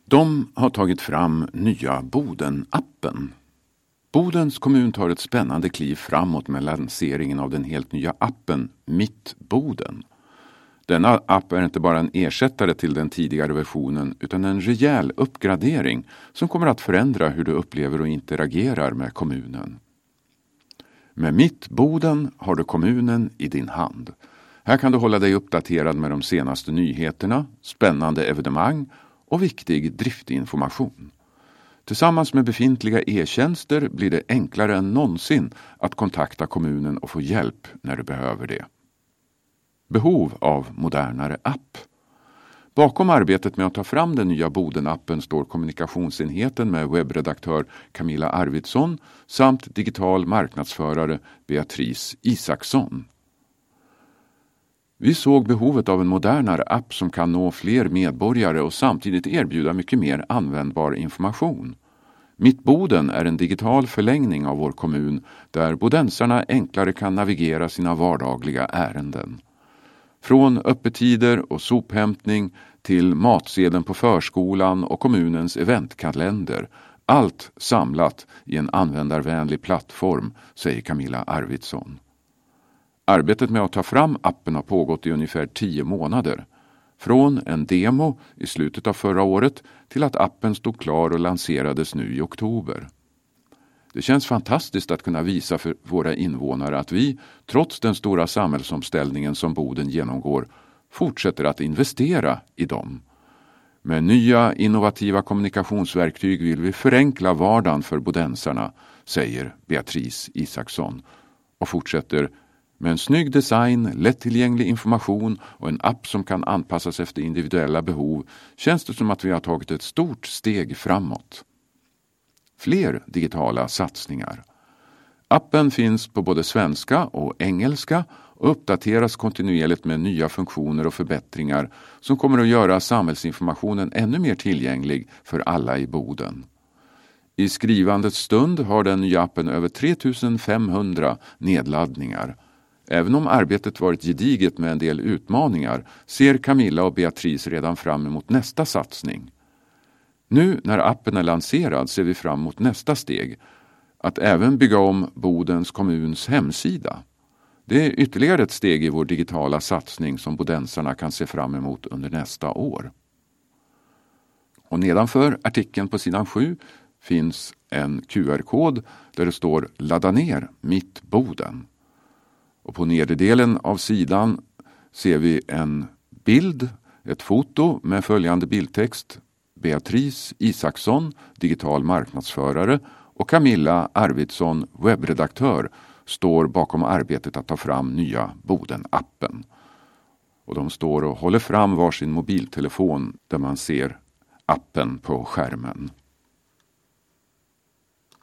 De har tagit fram nya Boden-appen. Bodens kommun tar ett spännande kliv framåt med lanseringen av den helt nya appen Mitt Boden. Denna app är inte bara en ersättare till den tidigare versionen utan en rejäl uppgradering som kommer att förändra hur du upplever och interagerar med kommunen. Med Mitt Boden har du kommunen i din hand. Här kan du hålla dig uppdaterad med de senaste nyheterna, spännande evenemang och viktig driftinformation. Tillsammans med befintliga e-tjänster blir det enklare än någonsin att kontakta kommunen och få hjälp när du behöver det. Behov av modernare app. Bakom arbetet med att ta fram den nya Boden-appen står kommunikationsenheten med webbredaktör Camilla Arvidsson samt digital marknadsförare Beatrice Isaksson. Vi såg behovet av en modernare app som kan nå fler medborgare och samtidigt erbjuda mycket mer användbar information. Mitt Boden är en digital förlängning av vår kommun där bodensarna enklare kan navigera sina vardagliga ärenden. Från öppettider och sophämtning till matsedeln på förskolan och kommunens eventkalender. Allt samlat i en användarvänlig plattform, säger Camilla Arvidsson. Arbetet med att ta fram appen har pågått i ungefär 10 månader. Från en demo i slutet av förra året till att appen stod klar och lanserades nu i oktober. Det känns fantastiskt att kunna visa för våra invånare att vi, trots den stora samhällsomställningen som Boden genomgår, fortsätter att investera i dem. Med nya innovativa kommunikationsverktyg vill vi förenkla vardagen för bodensarna, säger Beatrice Isaksson och fortsätter: med en snygg design, lättillgänglig information och en app som kan anpassas efter individuella behov känns det som att vi har tagit ett stort steg framåt. Fler digitala satsningar. Appen finns på både svenska och engelska och uppdateras kontinuerligt med nya funktioner och förbättringar som kommer att göra samhällsinformationen ännu mer tillgänglig för alla i Boden. I skrivandets stund har den nya appen över 3500 nedladdningar. Även om arbetet varit gediget med en del utmaningar ser Camilla och Beatrice redan fram emot nästa satsning. Nu när appen är lanserad ser vi fram emot nästa steg, att även bygga om Bodens kommuns hemsida. Det är ytterligare ett steg i vår digitala satsning som bodensarna kan se fram emot under nästa år. Och nedanför artikeln på sidan 7 finns en QR-kod där det står "Ladda ner Mitt Boden". Och på nederdelen av sidan ser vi en bild, ett foto med följande bildtext: Beatrice Isaksson, digital marknadsförare, och Camilla Arvidsson, webbredaktör, står bakom arbetet att ta fram nya Boden-appen. Och de står och håller fram varsin mobiltelefon där man ser appen på skärmen.